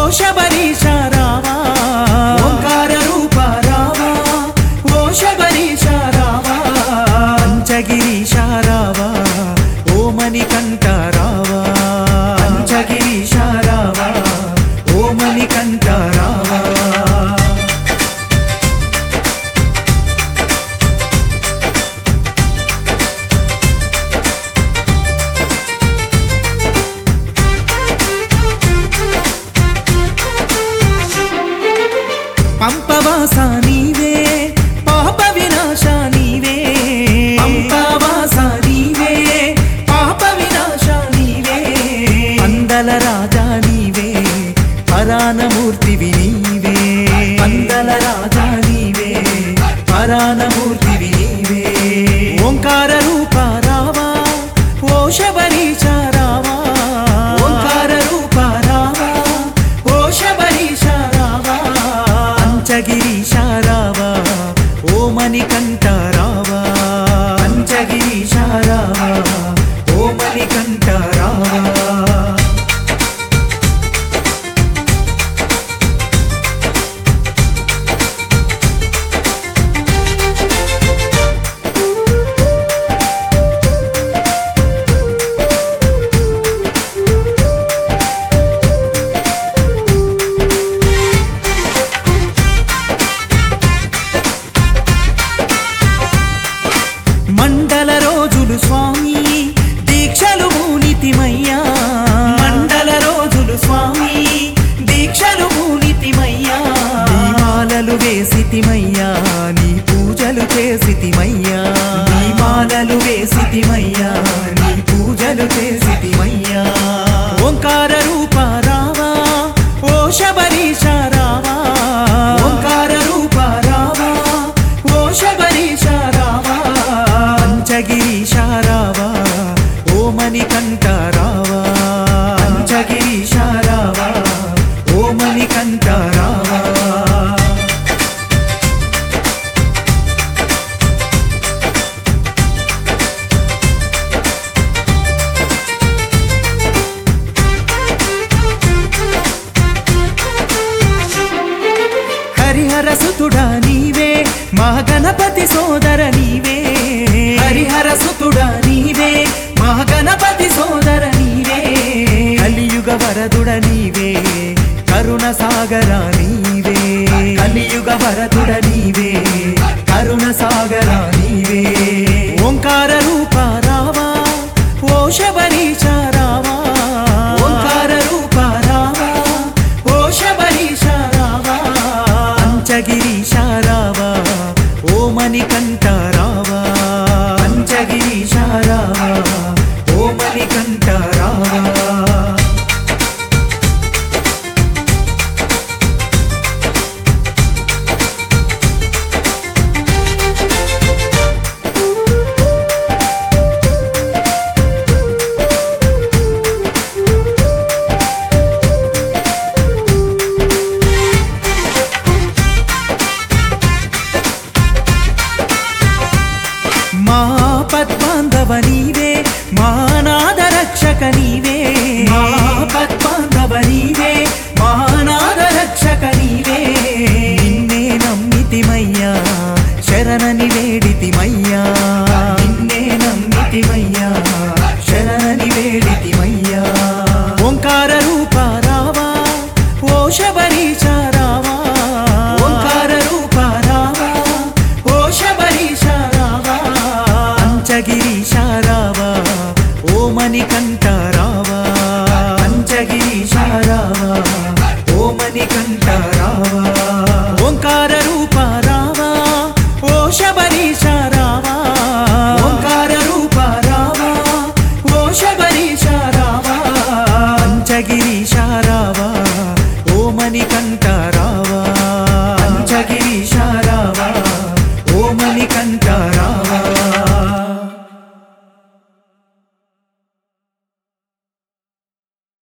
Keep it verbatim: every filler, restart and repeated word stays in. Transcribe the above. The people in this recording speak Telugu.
శబరీశ రావా ఓంకార రూప రావా ఓ శబరీశ రావా పంచగిరీశ రావా ఓ మణికంఠ రావా పంచగిరీశ రావా ఓ మణికంఠ రావా పంపవాస నీవే పాప వినాశ నీవే పంపవాస నీవే పాప వినాశ నీవే పందల రాజా నీవే పరాణమూర్తివి నీవే పందల రాజా నీవే పరాణమూర్తివి నీవే ఓంకార రూప రావా ఓ శబరీశ రావా ఓంకార రూప రావా ఓ శబరీశ రావా పంచగిరీశ రావా ఓ మణికంఠ రావా పంచగిరీశ రావా ఓ మణికంఠ రావా మండల రోజులు స్వామి దీక్షలు మూనితిమయ్యా మండల రోజులు స్వామి దీక్షలు మూనితిమయ్యా నీ మాలలు వేసితిమయ్యా నీ పూజలు చేసితిమయ్యా నీ మాలలు వేసితిమయ్యా నీ పూజలు చేసితిమయ్యా ఓంకార రూప రావా ఓ శబరీశ రావా ఓంకార రూప రావా ఓ శబరీశ రావా పంచగిరీశ రావా ఓ మణికంఠ రావా పంచగిరీశ రావా ఓ మణికంఠ రావా హరిహర సుతుడా నీవే మా గణపతి సోదర నీవే హరిహర సుతుడా నీవే మా గణపతి సోదర నీవే కలియుగ వరదుడ నీవే కరుణ సాగర నీవే కలియుగ వరదుడ నీవే కరుణ సాగర నీవే ఓంకార రూప రావా ఓ శబరీశ రావా ఓంకార రూప రావా ఓ శబరీశ రావా పంచగిరీశ రావా ఓ మణికంఠ రావా పంచగిరీశ రావా ఓ మణికంఠ రావా మా పద్మాంధవ నీవే మా నాద రక్షక నీవే మా పద్మాంధవ నీవే మా నాద రక్షక నీవే నిన్నే నమ్మితిమయ్యా శరణని వేడితిమయ్యా నిన్నే నమ్మితిమయ్యా శరణని వేడితిమయ్యా ఓంకార రూప రావా ఓ శబరీశ